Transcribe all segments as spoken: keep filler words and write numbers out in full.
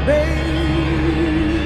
baby.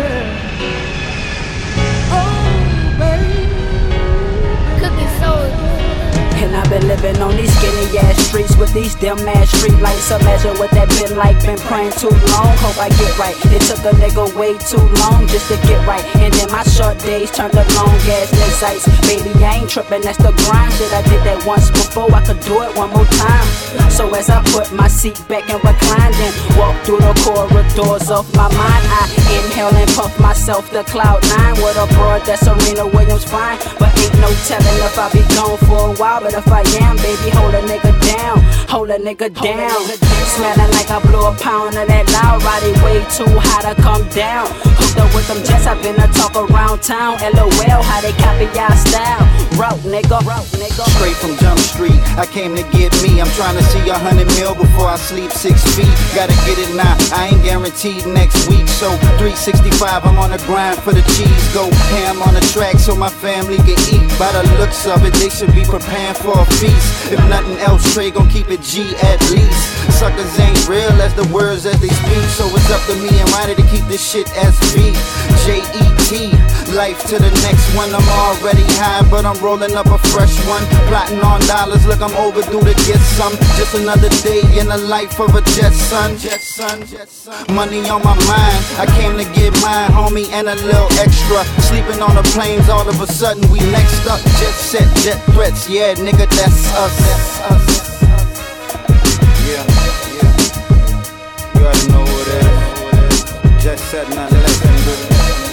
Oh, baby. Cooking soul. And I've been living on these skinny ass streets with these dim ass street lights. Imagine what that been like, been praying too long. Hope I get right. It took a nigga way too long just to get right. And then my short days turned to long ass midnights. Baby, I ain't tripping, that's the grind. Shit, I did that once before, I could do it one more time. So as I put my seat back and reclined and walk through the corridors of my mind, I inhale and puff myself to cloud nine with a broad that's Serena Williams fine. But ain't no telling if I be gone for a while. But if I am, baby, hold a nigga down, hold a nigga down. Smelling like I blew a pound of that loud, riding way too high to come down. Hooked up with them jets, I've been to talk around town. LOL, how they copy y'all style. Route, nigga, route, nigga. Straight from Jump Street, I came to get me. I'm trying to see a hundred mil before I sleep six feet. Gotta get it now, I ain't guaranteed next week. So three sixty-five, I'm on the grind for the cheese. Go ham on the track so my family can eat. By the looks of it, they should be preparing for a feast. If nothing else, Trey gon' keep it G at least. Suckers ain't real as the words as they speak. So it's up to me and Ryder to keep this shit S V. J E T, life to the next one. I'm already high, but I'm rolling up a fresh one. Plotting on dollars, look, I'm overdue to get some. Just another day in the life of a jet son. Jet son, jet son. Money on my mind, I came to get mine, homie, and a little extra. Sleeping on the planes, all of a sudden we next up. Jet set, jet threats, yeah, nigga, that's us. That's us. Yeah, yeah. You already know who it is. Jet set, nothing less than good.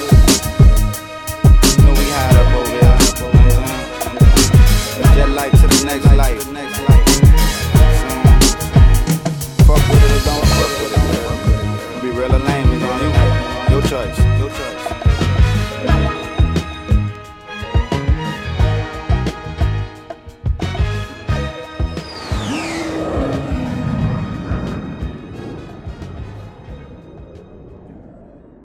You know we hide up over here. Jet life to the next life. Fuck with it or don't fuck with it. Be real or lame, it's on you. Your choice. Your choice.